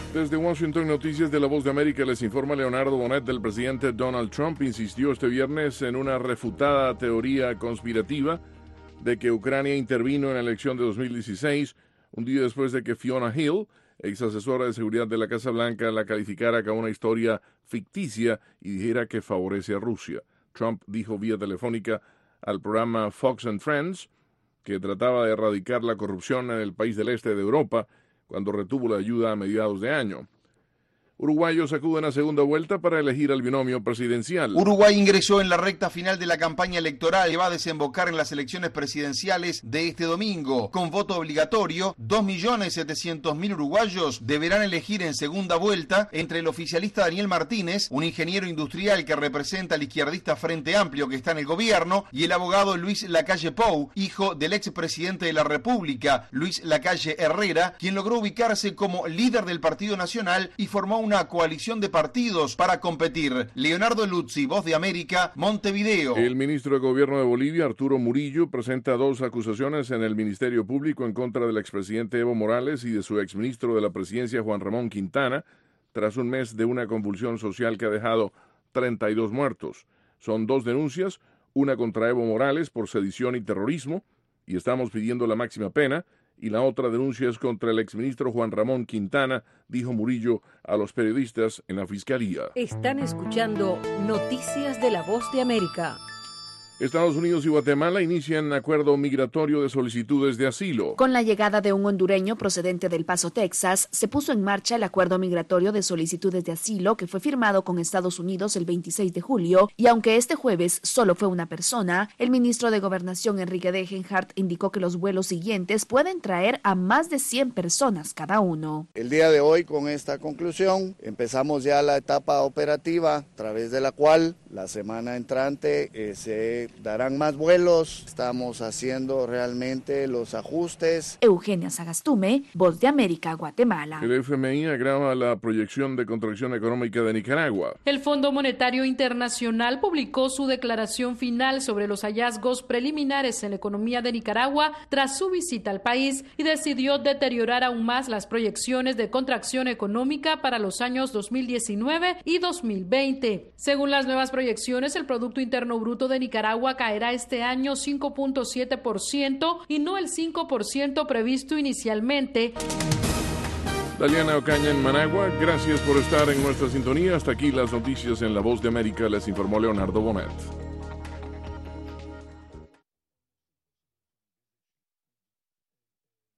Desde Washington, Noticias de La Voz de América, les informa Leonardo Bonet. Del presidente Donald Trump insistió este viernes en una refutada teoría conspirativa de que Ucrania intervino en la elección de 2016, un día después de que Fiona Hill, ex asesora de seguridad de la Casa Blanca, la calificara como una historia ficticia y dijera que favorece a Rusia. Trump dijo vía telefónica al programa Fox and Friends que trataba de erradicar la corrupción en el país del este de Europa cuando retuvo la ayuda a mediados de año. Uruguayos acuden a segunda vuelta para elegir al binomio presidencial. Uruguay ingresó en la recta final de la campaña electoral que va a desembocar en las elecciones presidenciales de este domingo. Con voto obligatorio, 2.700.000 uruguayos deberán elegir en segunda vuelta entre el oficialista Daniel Martínez, un ingeniero industrial que representa al izquierdista Frente Amplio que está en el gobierno, y el abogado Luis Lacalle Pou, hijo del expresidente de la República, Luis Lacalle Herrera, quien logró ubicarse como líder del Partido Nacional y formó una coalición de partidos para competir. Leonardo Luzzi, Voz de América, Montevideo. El ministro de Gobierno de Bolivia, Arturo Murillo, presenta 2 acusaciones en el Ministerio Público en contra del expresidente Evo Morales y de su exministro de la Presidencia, Juan Ramón Quintana, tras un mes de una convulsión social que ha dejado 32 muertos. Son 2 denuncias, una contra Evo Morales por sedición y terrorismo, y estamos pidiendo la máxima pena, y la otra denuncia es contra el exministro Juan Ramón Quintana, dijo Murillo a los periodistas en la Fiscalía. Están escuchando Noticias de La Voz de América. Estados Unidos y Guatemala inician acuerdo migratorio de solicitudes de asilo. Con la llegada de un hondureño procedente del Paso, Texas, se puso en marcha el acuerdo migratorio de solicitudes de asilo que fue firmado con Estados Unidos el 26 de julio y aunque este jueves solo fue una persona, el ministro de Gobernación Enrique Degenhardt indicó que los vuelos siguientes pueden traer a más de 100 personas cada uno. El día de hoy, con esta conclusión, empezamos ya la etapa operativa a través de la cual la semana entrante se darán más vuelos. Estamos haciendo realmente los ajustes. Eugenia Sagastume, Voz de América, Guatemala. El FMI agrava la proyección de contracción económica de Nicaragua. El Fondo Monetario Internacional publicó su declaración final sobre los hallazgos preliminares en la economía de Nicaragua tras su visita al país y decidió deteriorar aún más las proyecciones de contracción económica para los años 2019 y 2020. Según las nuevas proyecciones, el Producto Interno Bruto de Nicaragua caerá este año 5.7% y no el 5% previsto inicialmente. Daliana Ocaña en Managua, gracias por estar en nuestra sintonía. Hasta aquí las noticias en La Voz de América, les informó Leonardo Bonet.